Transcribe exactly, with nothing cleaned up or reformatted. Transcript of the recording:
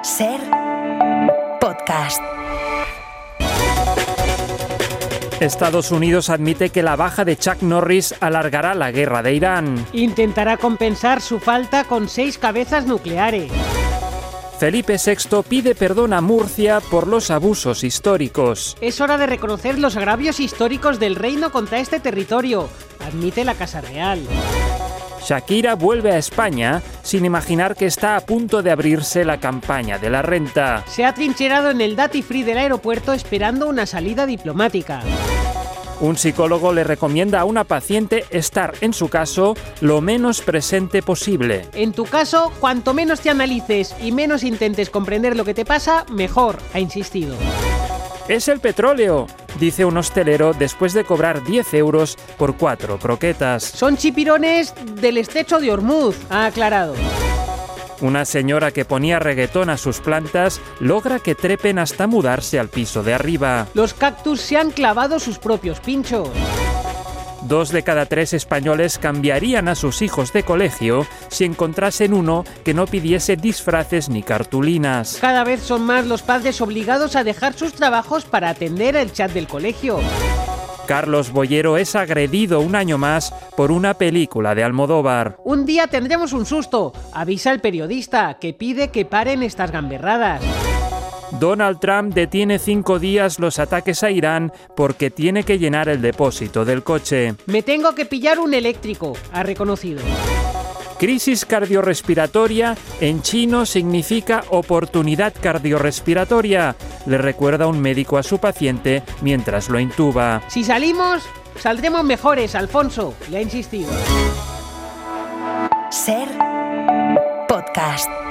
Ser podcast. Estados Unidos admite que la baja de Chuck Norris alargará la guerra de Irán. Intentará compensar su falta con seis cabezas nucleares. Felipe sexto pide perdón a Murcia por los abusos históricos. Es hora de reconocer los agravios históricos del reino contra este territorio, admite la Casa Real. Shakira vuelve a España sin imaginar que está a punto de abrirse la campaña de la renta. Se ha trincherado en el duty free del aeropuerto esperando una salida diplomática. Un psicólogo le recomienda a una paciente estar, en su caso, lo menos presente posible. En tu caso, cuanto menos te analices y menos intentes comprender lo que te pasa, mejor, ha insistido. Es el petróleo, dice un hostelero después de cobrar diez euros por cuatro croquetas. Son chipirones del estrecho de Hormuz, ha aclarado. Una señora que ponía reggaetón a sus plantas logra que trepen hasta mudarse al piso de arriba. Los cactus se han clavado sus propios pinchos. Dos de cada tres españoles cambiarían a sus hijos de colegio si encontrasen uno que no pidiese disfraces ni cartulinas. Cada vez son más los padres obligados a dejar sus trabajos para atender el chat del colegio. Carlos Bollero es agredido un año más por una película de Almodóvar. Un día tendremos un susto, avisa el periodista, que pide que paren estas gamberradas. Donald Trump detiene cinco días los ataques a Irán porque tiene que llenar el depósito del coche. Me tengo que pillar un eléctrico, ha reconocido. Crisis cardiorrespiratoria en chino significa oportunidad cardiorrespiratoria, le recuerda un médico a su paciente mientras lo intuba. Si salimos, saldremos mejores, Alfonso, le ha insistido. Ser podcast.